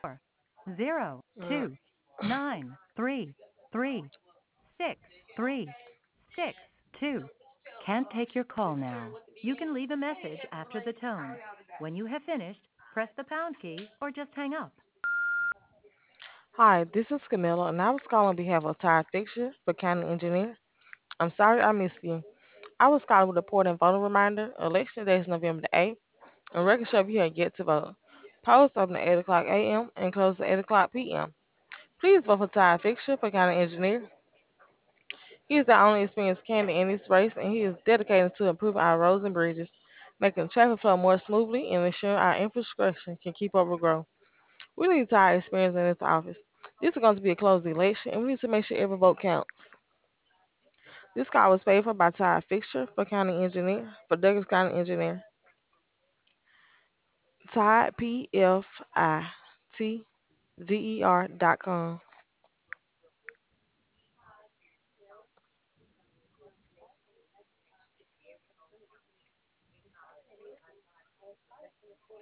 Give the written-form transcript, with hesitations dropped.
zero Mm. two 933 6 3 Can't take your call now. You can leave a message after the tone. When you have finished, press the pound key or just hang up. Hi, this is Camilla, and I was calling on behalf of Tire Fixture for County Engineer. I'm sorry I missed you. I was calling with a important voting reminder. Election day is November the 8th, and record show you have yet to vote. Polls open at 8 o'clock a.m. and close at 8 o'clock p.m. Please vote for Tire Fixture for County Engineer. He is the only experienced candidate in this race, and he is dedicated to improving our roads and bridges, making traffic flow more smoothly, and ensuring our infrastructure can keep up with growth. We need Tire experience in this office. This is going to be a closed election, and we need to make sure every vote counts. This call was paid for by Todd Fixture for County Engineer, for Douglas County Engineer. Todd, PFITGER.com.